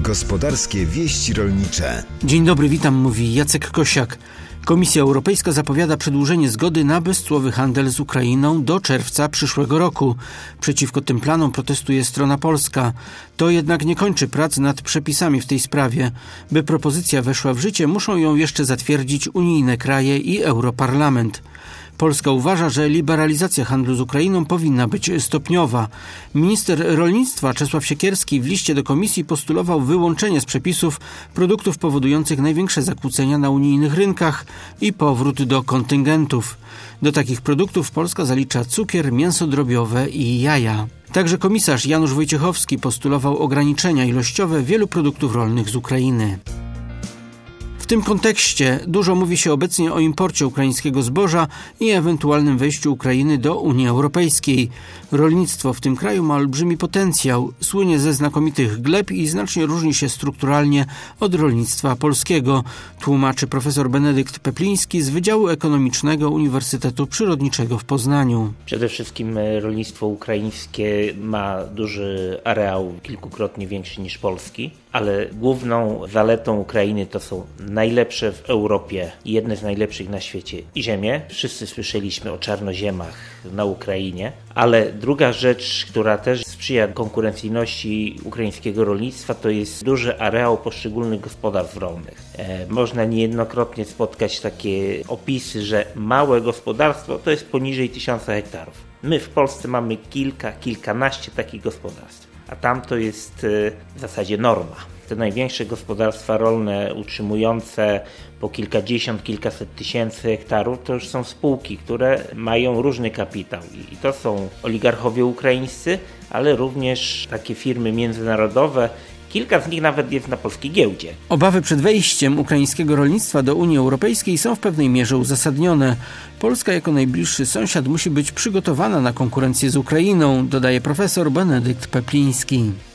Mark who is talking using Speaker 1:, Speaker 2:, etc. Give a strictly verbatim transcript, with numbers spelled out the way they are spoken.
Speaker 1: Gospodarskie wieści rolnicze.
Speaker 2: Dzień dobry, witam, mówi Jacek Kosiak. Komisja Europejska zapowiada przedłużenie zgody na bezcłowy handel z Ukrainą do czerwca przyszłego roku. Przeciwko tym planom protestuje strona polska. To jednak nie kończy prac nad przepisami w tej sprawie. By propozycja weszła w życie, muszą ją jeszcze zatwierdzić unijne kraje i Europarlament. Polska uważa, że liberalizacja handlu z Ukrainą powinna być stopniowa. Minister rolnictwa Czesław Siekierski w liście do komisji postulował wyłączenie z przepisów produktów powodujących największe zakłócenia na unijnych rynkach i powrót do kontyngentów. Do takich produktów Polska zalicza cukier, mięso drobiowe i jaja. Także komisarz Janusz Wojciechowski postulował ograniczenia ilościowe wielu produktów rolnych z Ukrainy. W tym kontekście dużo mówi się obecnie o imporcie ukraińskiego zboża i ewentualnym wejściu Ukrainy do Unii Europejskiej. Rolnictwo w tym kraju ma olbrzymi potencjał, słynie ze znakomitych gleb i znacznie różni się strukturalnie od rolnictwa polskiego, tłumaczy profesor Benedykt Pepliński z Wydziału Ekonomicznego Uniwersytetu Przyrodniczego w Poznaniu.
Speaker 3: Przede wszystkim rolnictwo ukraińskie ma duży areał, kilkukrotnie większy niż polski, ale główną zaletą Ukrainy to są najlepsze w Europie i jedne z najlepszych na świecie i ziemie. Wszyscy słyszeliśmy o czarnoziemach na Ukrainie, ale druga rzecz, która też sprzyja konkurencyjności ukraińskiego rolnictwa, to jest duży areał poszczególnych gospodarstw rolnych. E, można niejednokrotnie spotkać takie opisy, że małe gospodarstwo to jest poniżej tysiąca hektarów. My w Polsce mamy kilka, kilkanaście takich gospodarstw, a tam to jest w zasadzie norma. Te największe gospodarstwa rolne utrzymujące po kilkadziesiąt, kilkaset tysięcy hektarów to już są spółki, które mają różny kapitał i to są oligarchowie ukraińscy, ale również takie firmy międzynarodowe. Kilka z nich nawet jest na polskiej giełdzie.
Speaker 2: Obawy przed wejściem ukraińskiego rolnictwa do Unii Europejskiej są w pewnej mierze uzasadnione. Polska jako najbliższy sąsiad musi być przygotowana na konkurencję z Ukrainą, dodaje profesor Benedykt Pepliński.